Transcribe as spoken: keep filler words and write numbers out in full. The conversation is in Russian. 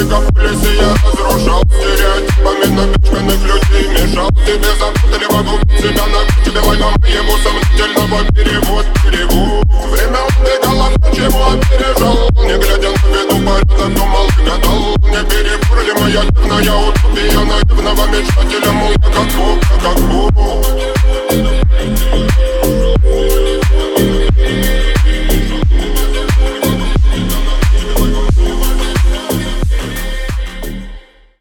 мегаполисе я разрушал стереотипами напичканных людей, мешал тебе запутали вокруг себя, на тебе война моему сомнительного перевод берегу. Время убегало, ничего опережал, не глядя на виду порядок, думал и гадал. Не перебор ли моя дивная утопия наивного мечтателя, мол, как Бог, как Бог.